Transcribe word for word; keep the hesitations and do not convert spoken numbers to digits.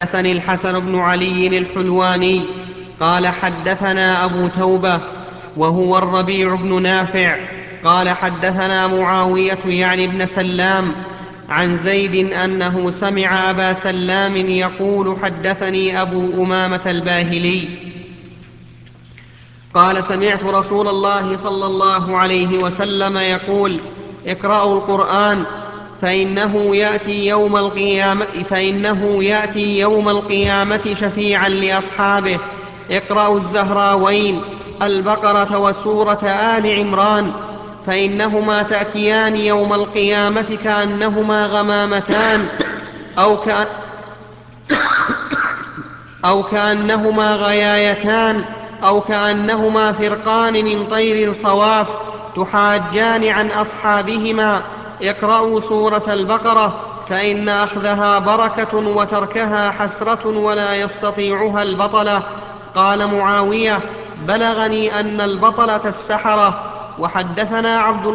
حدثني الحسن بن علي الحلواني قال حدثنا أبو توبة وهو الربيع بن نافع قال حدثنا معاوية يعني ابن سلام عن زيد أنه سمع أبا سلام يقول حدثني أبو أمامة الباهلي قال سمعت رسول الله صلى الله عليه وسلم يقول اقرأوا القرآن فإنه يأتي يوم القيامة, فإنه يأتي يوم القيامة شفيعا لأصحابه. اقرأوا الزهراوين البقرة وسورة آل عمران فإنهما تأتيان يوم القيامة كأنهما غمامتان أو, كأن أو كأنهما غيايتان أو كأنهما فرقان من طير صواف تحاجان عن أصحابهما. اقرأوا سورة البقرة فإن أخذها بركة وتركها حسرة ولا يستطيعها البطلة. قال معاوية بلغني أن البطلة السحرة. وحدثنا عبد